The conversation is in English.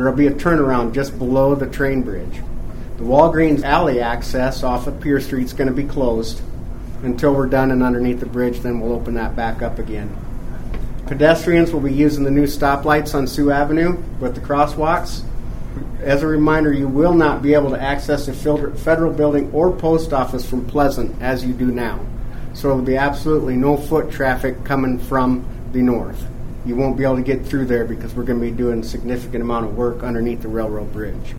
there will be a turnaround just below the train bridge. The Walgreens alley access off of Pier Street is going to be closed until we're done and underneath the bridge, then we'll open that back up again. Pedestrians will be using the new stoplights on Sioux Avenue with the crosswalks. As a reminder, you will not be able to access the federal building or post office from Pleasant as you do now. So there will be absolutely no foot traffic coming from the north. You won't be able to get through there because we're going to be doing a significant amount of work underneath the railroad bridge.